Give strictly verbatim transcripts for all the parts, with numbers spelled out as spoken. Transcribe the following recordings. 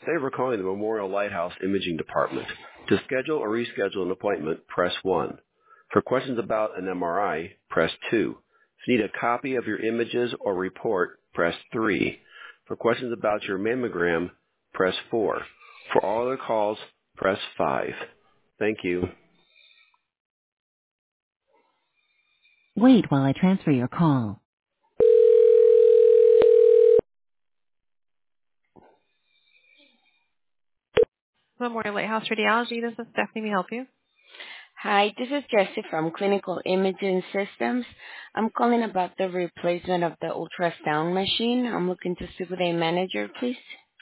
Thank you for calling the Memorial Lighthouse Imaging Department. To schedule or reschedule an appointment, press one. For questions about an M R I, press two. If you need a copy of your images or report, press three. For questions about your mammogram, press four. For all other calls, press five. Thank you. Wait while I transfer your call. Memorial Lighthouse Radiology. This is Stephanie. May I help you? Hi, this is Jessie from Clinical Imaging Systems. I'm calling about the replacement of the ultrasound machine. I'm looking to speak with a manager, please.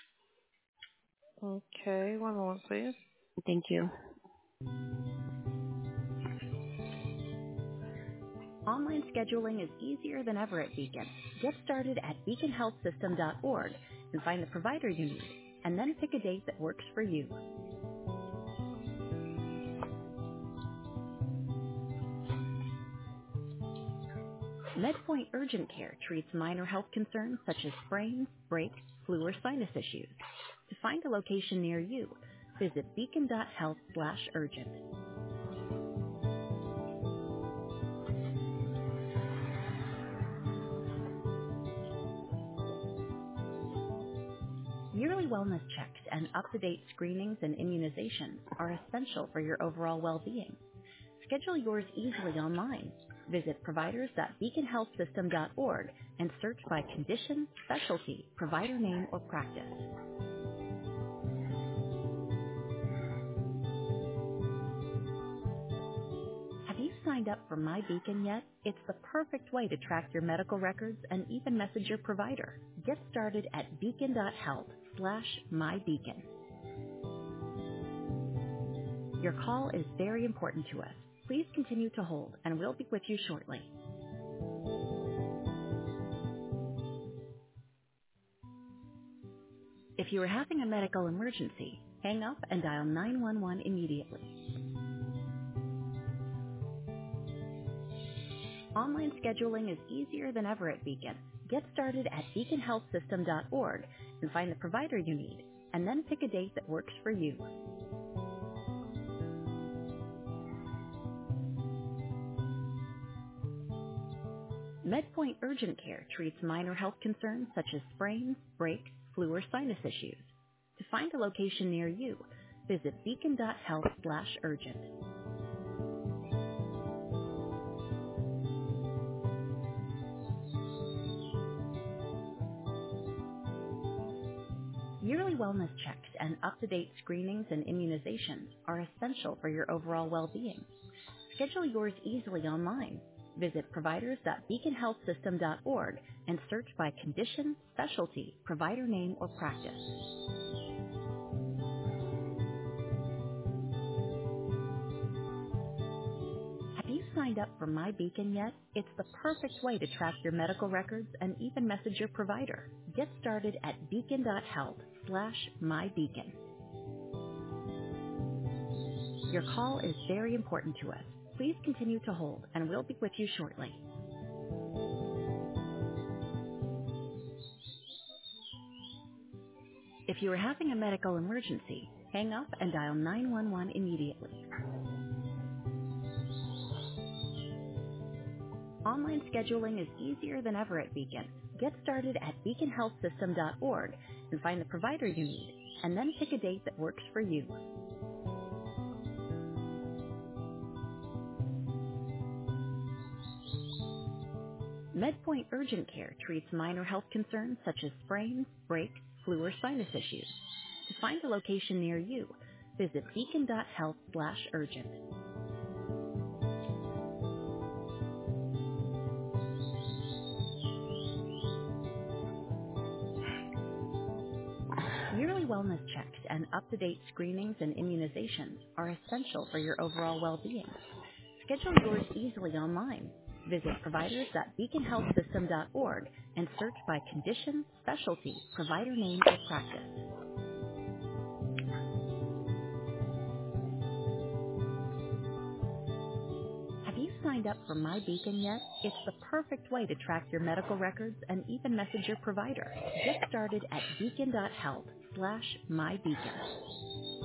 Okay, one moment, please. Thank you. Online scheduling is easier than ever at Beacon. Get started at beacon health system dot org and find the provider you need, and then pick a date that works for you. MedPoint Urgent Care treats minor health concerns such as sprains, breaks, flu, or sinus issues. To find a location near you, visit beacon dot health slash urgent. Yearly wellness checks and up-to-date screenings and immunizations are essential for your overall well-being. Schedule yours easily online. Visit providers dot beacon health system dot org and search by condition, specialty, provider name, or practice. Have you signed up for MyBeacon yet? It's the perfect way to track your medical records and even message your provider. Get started at beacon dot health slash mybeacon. Your call is very important to us. Please continue to hold, and we'll be with you shortly. If you are having a medical emergency, hang up and dial nine one one immediately. Online scheduling is easier than ever at Beacon. Get started at beacon health system dot org and find the provider you need, and then pick a date that works for you. MedPoint Urgent Care treats minor health concerns such as sprains, breaks, flu, or sinus issues. To find a location near you, visit beacon dot health slash urgent. Yearly wellness checks and up-to-date screenings and immunizations are essential for your overall well-being. Schedule yours easily online. Visit providers dot beacon health system dot org and search by condition, specialty, provider name, or practice. Have you signed up for MyBeacon yet? It's the perfect way to track your medical records and even message your provider. Get started at beacon dot health slash mybeacon. Your call is very important to us. Please continue to hold, and we'll be with you shortly. If you are having a medical emergency, hang up and dial nine one one immediately. Online scheduling is easier than ever at Beacon. Get started at beacon health system dot org and find the provider you need, and then pick a date that works for you. MedPoint Urgent Care treats minor health concerns such as sprains, breaks, flu, or sinus issues. To find a location near you, visit beacon dot health slash urgent. Yearly wellness checks and up-to-date screenings and immunizations are essential for your overall well-being. Schedule yours easily online. Visit providers dot beacon health system dot org and search by condition, specialty, provider name, or practice. Have you signed up for MyBeacon yet? It's the perfect way to track your medical records and even message your provider. Get started at beacon dot health slash mybeacon.